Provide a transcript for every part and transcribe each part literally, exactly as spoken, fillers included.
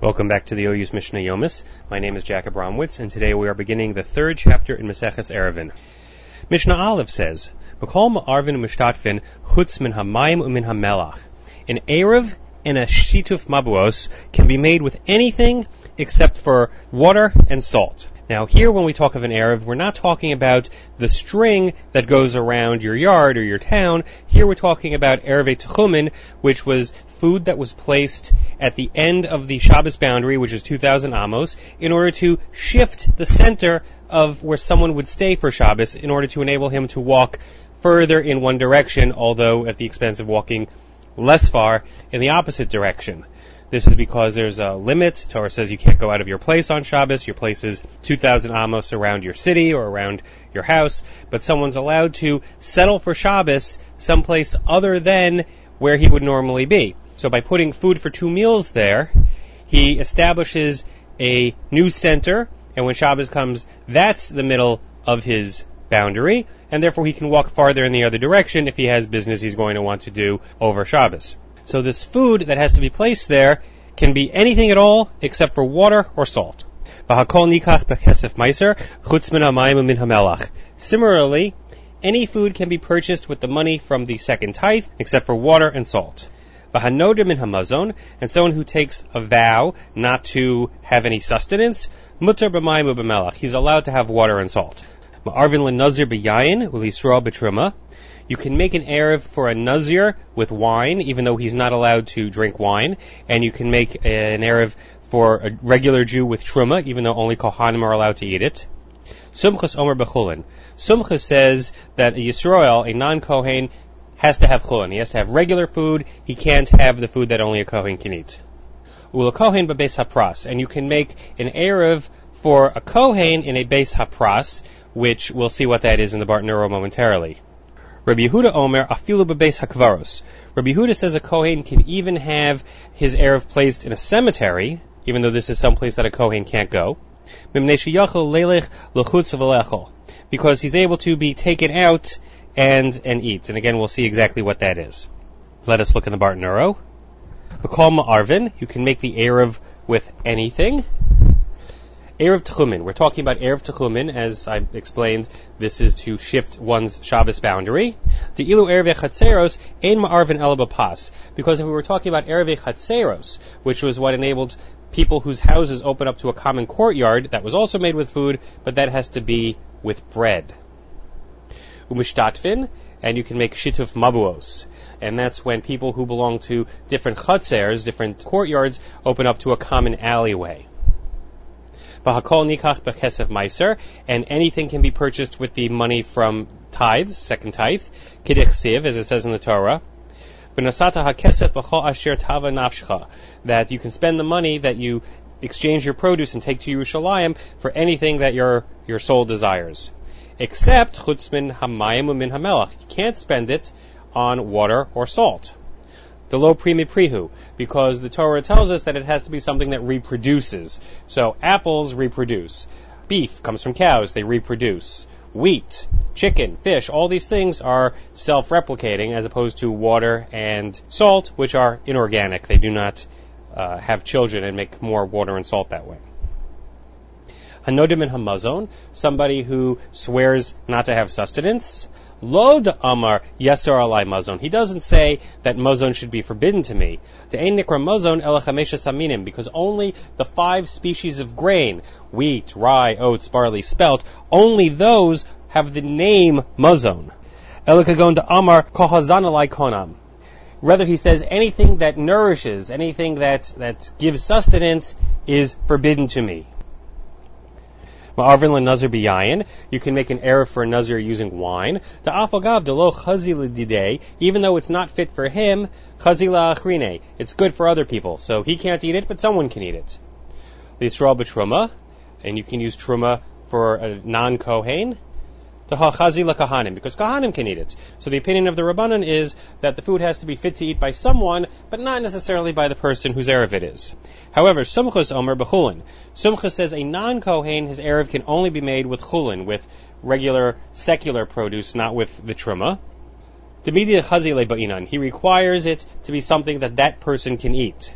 Welcome back to the O U's Mishnah Yomis. My name is Jacob Romwitz, and today we are beginning the third chapter in Maseches Erevin. Mishnah Aleph says, "B'kol ma'arvin u'mishtatfin chutz min hamayim u'min hamelach." An Erev and a shituf mabuos can be made with anything except for water and salt. Now here when we talk of an Erev, we're not talking about the string that goes around your yard or your town. Here we're talking about Erevei Techumin, which was food that was placed at the end of the Shabbos boundary, which is two thousand amos, in order to shift the center of where someone would stay for Shabbos in order to enable him to walk further in one direction, although at the expense of walking less far in the opposite direction. This is because there's a limit. Torah says you can't go out of your place on Shabbos. Your place is two thousand amos around your city or around your house, but someone's allowed to settle for Shabbos someplace other than where he would normally be. So by putting food for two meals there, he establishes a new center, and when Shabbos comes, that's the middle of his boundary, and therefore he can walk farther in the other direction if he has business he's going to want to do over Shabbos. So this food that has to be placed there can be anything at all except for water or salt. Similarly, any food can be purchased with the money from the second tithe except for water and salt. And someone who takes a vow not to have any sustenance, he's allowed to have water and salt. You can make an Erev for a Nazir with wine, even though he's not allowed to drink wine. And you can make an Erev for a regular Jew with Truma, even though only Kohanim are allowed to eat it. Sumchus Omer Bechulin. Sumchus says that a Yisrael, a non-Kohen, has to have chulin. He has to have regular food. He can't have the food that only a Kohen can eat. Ula Kohen b'beis hapras. And you can make an Erev for a Kohen in a beis hapras, which we'll see what that is in the Barton Neuro momentarily. Rabbi Yehuda Omer, afilu b'beis hakvaros. Rabbi Yehuda says a Kohen can even have his Erev placed in a cemetery, even though this is someplace that a Kohen can't go, because he's able to be taken out and and eat. And again, we'll see exactly what that is. Let us look in the Barton Neuro. B'kol ma'arvin, you can make the Erev with anything. Erev Techumin. We're talking about Erev Techumin. As I explained, this is to shift one's Shabbos boundary. The ilu Erevei Chatzeros ein ma'arvin ela b'pas. Because if we were talking about Erevei Chatzeros, which was what enabled people whose houses open up to a common courtyard, that was also made with food, but that has to be with bread. Umishtatfin, and you can make shituf mabuos. And that's when people who belong to different chatzers, different courtyards, open up to a common alleyway. V'hakol nikach b'kesef meiser, and anything can be purchased with the money from tithes, second tithe, kidich siv, as it says in the Torah. V'nasata hakesef b'chol asher tava nafshcha, that you can spend the money that you exchange your produce and take to Yerushalayim for anything that your your soul desires, except chutz min hamayim u'min hamelach. You can't spend it on water or salt. The lo primi prihu, because the Torah tells us that it has to be something that reproduces. So apples reproduce. Beef comes from cows, they reproduce. Wheat, chicken, fish, all these things are self-replicating as opposed to water and salt, which are inorganic. They do not uh, have children and make more water and salt that way. Hanodim and hamazon, somebody who swears not to have sustenance. Lo de amar yasar alai mazon. He doesn't say that mazon should be forbidden to me. De'ein nikra mazon ela chamesha saminim, because only the five species of grain, wheat, rye, oats, barley, spelt, only those have the name mazon. Ela kagon de amar kohazan alai konam. Rather, he says anything that nourishes, anything that, that gives sustenance is forbidden to me. Ma'arvin l'nazir b'yayin, you can make an Erev for a Nazir using wine. Ta'afagav delo chazi l'didei, even though it's not fit for him, chazi la'achrine, it's good for other people. So he can't eat it, but someone can eat it. L'yisrael b'truma, and you can use truma for a non-kohen. Chazi la'kahanim, because kahanim can eat it. So the opinion of the Rabbanan is that the food has to be fit to eat by someone, but not necessarily by the person whose Erev it is. However, Sumchus Omer b'chulin. Sumchus says a non-kohen, his Erev can only be made with chulin, with regular secular produce, not with the truma. He requires it to be something that that person can eat.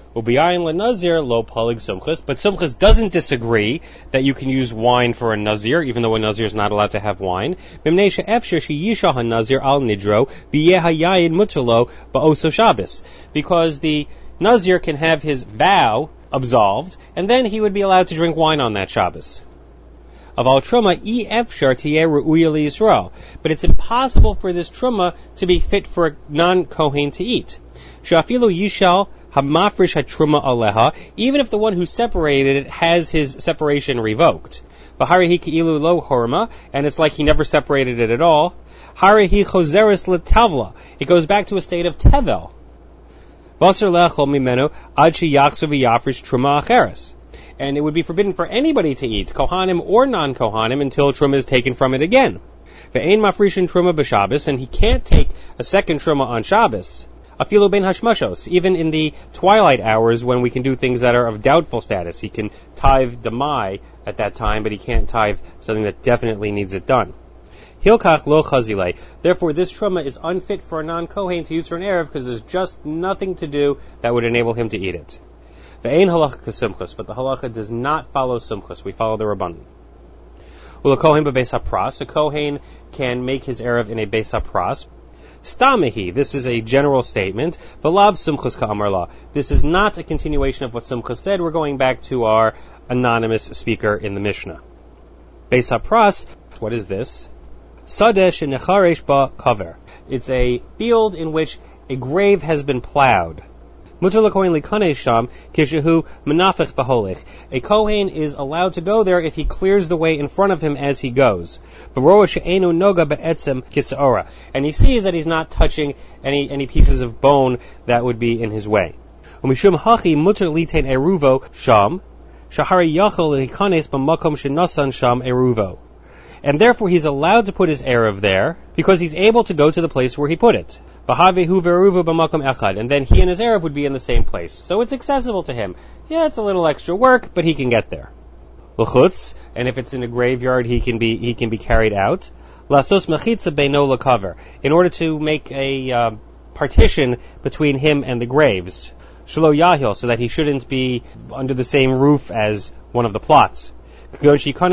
Ubiyayin lenazir lo palig sumchus, but sumchus doesn't disagree that you can use wine for a nazir, even though a nazir is not allowed to have wine. Bimnei she'efshir sheyishah hanazir al nidro v'yeh hayayin muterlo ba'oso Shabbos, because the nazir can have his vow absolved, and then he would be allowed to drink wine on that Shabbos. Aval truma e efshar tiyeh ru'uya liyisrael, but it's impossible for this truma to be fit for a non-kohen to eat. Shafilu yishal hamafrish hatruma aleha, even if the one who separated it has his separation revoked. V'harihi ki'ilu lo horma, and it's like he never separated it at all. Harihi chozeres letavla, it goes back to a state of tevel. V'aser le'achol mimenu ad sheyachzu v'yafrish truma acheres, and it would be forbidden for anybody to eat, kohanim or non-kohanim, until truma is taken from it again. Ve'ein mafrishin truma b'Shabbos, and he can't take a second truma on Shabbos. Afilu ben hashmashos, even in the twilight hours when we can do things that are of doubtful status. He can tithe demai at that time, but he can't tithe something that definitely needs it done. Hilkach lo chazile. Therefore, this truma is unfit for a non-kohen to use for an erev because there's just nothing to do that would enable him to eat it. Ve'ein halacha kasumchus, but the halacha does not follow sumchus. We follow the rabbanon. Ula kohen bebeis hapras. A kohen can make his erev in a beis hapras. Stamihi, this is a general statement. V'lav sumchus ka'amar la. This is not a continuation of what Sumchus said. We're going back to our anonymous speaker in the Mishnah. Beis hapras, what is this? Sadeh shenecharesh ba kaver. It's a field in which a grave has been plowed. Mutar l'kohen likanei sham kishehu menafech b'holech. A kohen is allowed to go there if he clears the way in front of him as he goes. V'roa she'enu noga be'etzem kisa'ora. And he sees that he's not touching any any pieces of bone that would be in his way. Umishum hachi mutar litein eruvo sham shahari yachol likanes b'makom shenasan sham eruvo. And therefore he's allowed to put his erev there because he's able to go to the place where he put it. And then he and his erev would be in the same place. So it's accessible to him. Yeah, it's a little extra work, but he can get there. L'chutz, and if it's in a graveyard, he can be he can be carried out. Lasos mechitza beino lakaver, in order to make a uh, partition between him and the graves. Shelo yahil, so that he shouldn't be under the same roof as one of the plots. So he could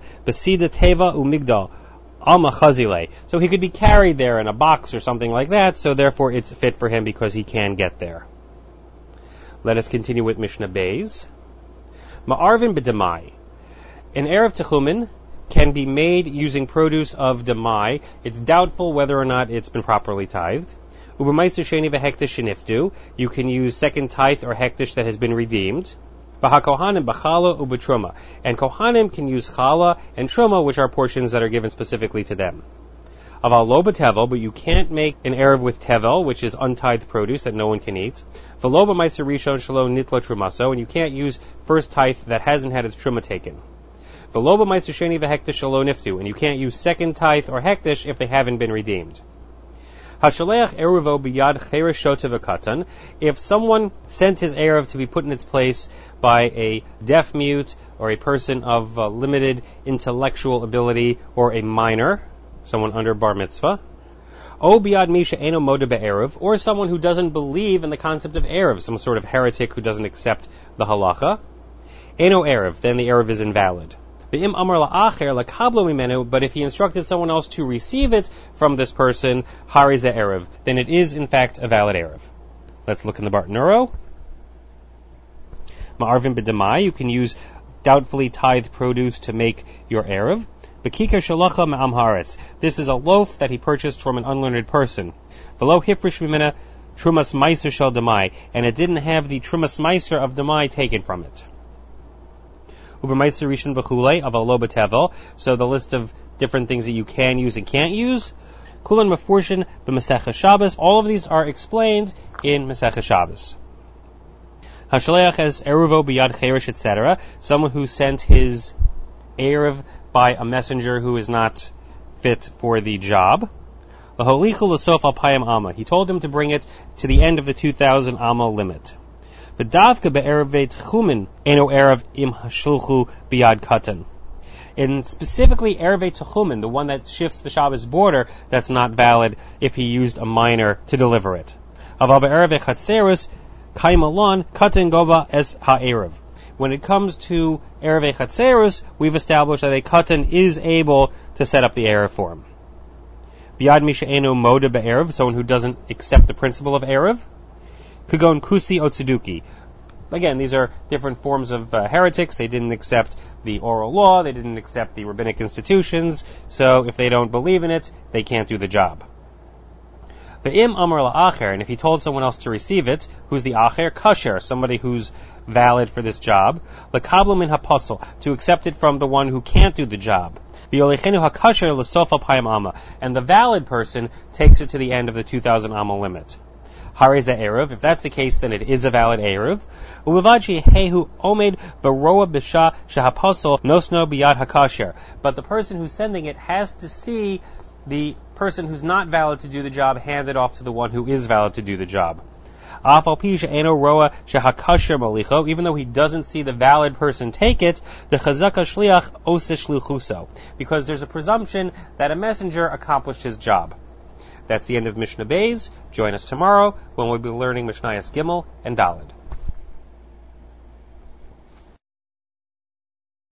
be carried there in a box or something like that, so therefore it's fit for him because he can get there. Let us continue with Mishnah Beis. Ma'arvin b'demai. An erev techumen can be made using produce of demai. It's doubtful whether or not it's been properly tithed. U'b'maiser sheni v'hektish sheniftu. You can use second tithe or hektish that has been redeemed. V'hakohanim b'chala u'b'truma. And kohanim can use chala and truma, which are portions that are given specifically to them. Aval lo b'tevel, but you can't make an erev with tevel, which is untithed produce that no one can eat. V'lo b'maiser rishon shelo nitlo trumaso, and you can't use first tithe that hasn't had its truma taken. V'lo b'maiser sheni v'hektish shelo niftu, and you can't use second tithe or hektish if they haven't been redeemed. Hashaleach eruvo biyad chereshote v'katan. If someone sent his erev to be put in its place by a deaf mute or a person of uh, limited intellectual ability or a minor, someone under bar mitzvah, o biyad misha eno moda be'erev, or someone who doesn't believe in the concept of erev, some sort of heretic who doesn't accept the halacha, eno erev, then the erev is invalid. But if he instructed someone else to receive it from this person, harize erev, then it is in fact a valid erev. Let's look in the Bartanuro. Ma'arvin b'demai, you can use doubtfully tithed produce to make your erev. B'kikar shalacha ma'am haaretz. This is a loaf that he purchased from an unlearned person. V'lo hifrish mimena trumas meiser shel demai, and it didn't have the trumas meiser of demai taken from it. So the list of different things that you can use and can't use. Kulan Mefurshin b'Masechah Shabbos. All of these are explained in Masechah Shabbos. Hashaleach has eruvo biyad cheresh, et cetera. Someone who sent his erev by a messenger who is not fit for the job. Laholichu l'sof al payim amma. He told him to bring it to the end of the two thousand amma limit. V'davka be'erevei techumen eno erev im hashulchu biyad katan. And specifically erevei techumen, the one that shifts the Shabbos border, that's not valid if he used a minor to deliver it. Aval be'erevei chatserus Kaimalon katan goba es ha'erev. When it comes to Erev Chatzeros, we've established that a katan is able to set up the Erev for him. Biad Misha'enu Moda Be'erev, someone who doesn't accept the principle of Erev. Kugon Kusi Otsuduki. Again, these are different forms of uh, heretics. They didn't accept the oral law, they didn't accept the rabbinic institutions, so if they don't believe in it, they can't do the job. Ve'im amar la'acher, and if he told someone else to receive it, who's the acher? Kasher, somebody who's valid for this job. L'kablu min ha'posel, to accept it from the one who can't do the job. V'yolechenu ha'kasher l'sof al-payim amma, and the valid person takes it to the end of the two thousand amma limit. Hareza Erev, if that's the case, then it is a valid Erev. Uvivaji hehu omed baroa bisha shahapasol nosno biyad hakasher. But the person who's sending it has to see the person who's not valid to do the job handed off to the one who is valid to do the job. Even though he doesn't see the valid person take it, the chazaka shliach ose shluchuso, because there's a presumption that a messenger accomplished his job. That's the end of Mishnah Beis. Join us tomorrow when we'll be learning Mishnayos Gimel and Daled.